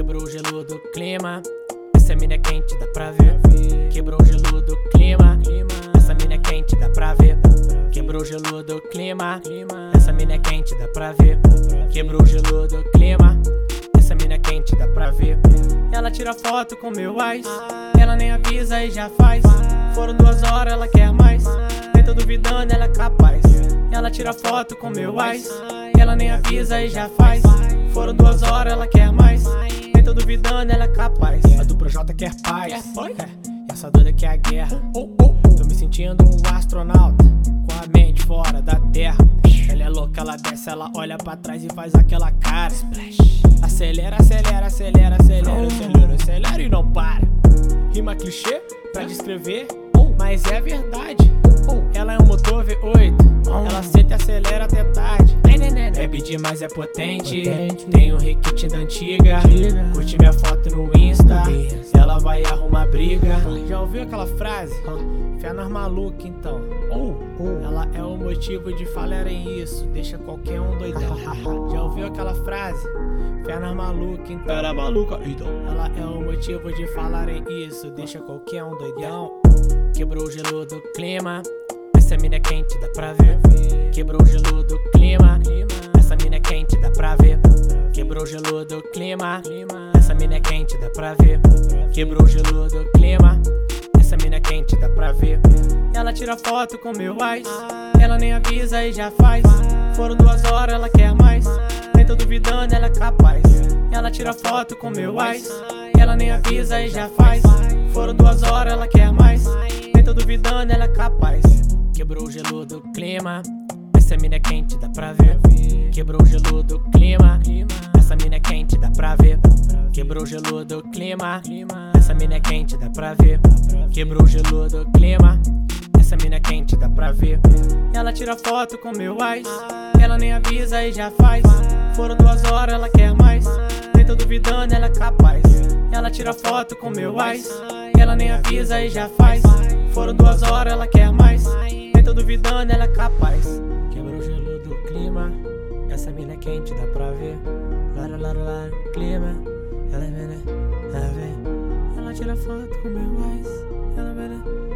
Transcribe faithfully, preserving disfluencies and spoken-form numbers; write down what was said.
Quebrou o gelo do clima. Essa mina é quente, dá pra ver. Quebrou o gelo do clima. Essa mina é quente, dá pra ver. Quebrou o gelo do clima. Essa mina é quente, dá pra ver. Quebrou o gelo do clima. Essa mina é quente, dá pra ver. Ela tira foto com meu ex. Ela nem avisa e já faz. Foram duas horas, ela quer mais. Nem tô duvidando, ela é capaz. Ela tira foto com meu ex. Ela nem avisa e já faz. Foram duas horas, ela quer mais. Nem tô duvidando, ela é capaz. A do Projota quer paz. É, essa doida quer a guerra. Tô me sentindo um astronauta com a mente fora da terra. Ela é louca, ela desce, ela olha pra trás e faz aquela cara. Acelera, acelera, acelera, acelera, acelera, acelera e não para. Rima clichê pra descrever, mas é verdade. Ela é um motor V oito, ela senta e acelera até tarde. É pedir, mas é potente. Tem um requinte da antiga. Curte minha foto no Insta, ela vai arrumar briga. Já ouviu aquela frase? Fé nas malucas então. Ela é o motivo de falarem isso, deixa qualquer um doidão. Já ouviu aquela frase? Fé nas malucas então. Era maluca então. Ela é o motivo de falarem isso, deixa qualquer um doidão. Quebrou o gelo do clima. Essa mina é quente, dá pra ver. Quebrou o gelo do clima. Essa mina é quente, dá pra ver. Quebrou o gelo do clima. Essa mina é quente, dá pra ver. Quebrou o gelo do clima. Essa mina é quente, dá pra ver. Ela tira foto com meu ex. Ela nem avisa e já faz. Foram duas horas, ela quer mais. Nem tô duvidando, ela é capaz. Ela tira foto com meu ex. Ela nem avisa e já faz. Foram duas horas, ela quer mais. Nem tô duvidando, ela é capaz. Quebrou o gelo do clima. Essa mina é quente, dá pra ver. Quebrou o gelo do clima. Essa mina é quente, dá pra ver. Quebrou o gelo do clima. Essa mina é quente, dá pra ver. Quebrou o gelo do clima. Essa mina é quente, dá pra ver. Ela tira foto com meu ex. Ela nem avisa e já faz. Foram duas horas, ela quer mais. Nem tô duvidando, ela é capaz. Ela tira foto com meu ex. Ela nem avisa e já faz. Foram duas horas, ela quer mais. Nem tô duvidando, ela é capaz. Quebrou o gelo do clima. Essa mina é quente, dá pra ver. Lara, lara, lara, clima. Ela é mina, ela vem. Ela tira foto com meu ex. Ela é mina.